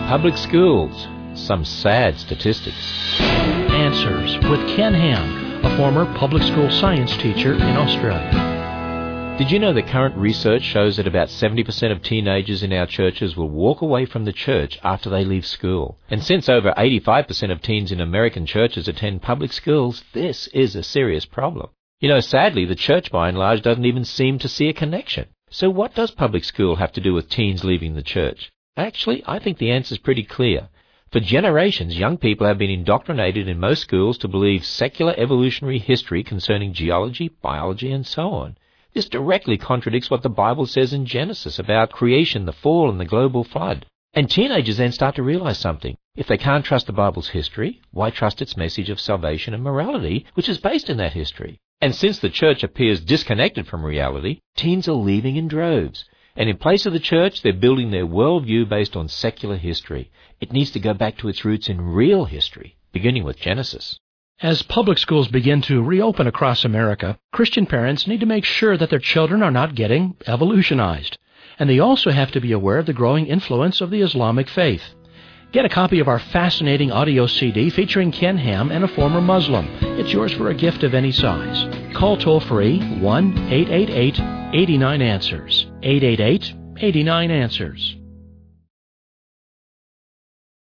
Public schools. Some sad statistics. Answers with Ken Ham, a former public school science teacher in Australia. Did you know that current research shows that about 70% of teenagers in our churches will walk away from the church after they leave school? And since over 85% of teens in American churches attend public schools, this is a serious problem. You know, sadly, the church by and large doesn't even seem to see a connection. So what does public school have to do with teens leaving the church? Actually, I think the answer is pretty clear. For generations, young people have been indoctrinated in most schools to believe secular evolutionary history concerning geology, biology, and so on. This directly contradicts what the Bible says in Genesis about creation, the fall, and the global flood. And teenagers then start to realize something. If they can't trust the Bible's history, why trust its message of salvation and morality, which is based in that history? And since the church appears disconnected from reality, teens are leaving in droves. And in place of the church, they're building their worldview based on secular history. It needs to go back to its roots in real history, beginning with Genesis. As public schools begin to reopen across America, Christian parents need to make sure that their children are not getting evolutionized. And they also have to be aware of the growing influence of the Islamic faith. Get a copy of our fascinating audio CD featuring Ken Ham and a former Muslim. It's yours for a gift of any size. Call toll-free 1-888-89-ANSWERS. 888-89-ANSWERS.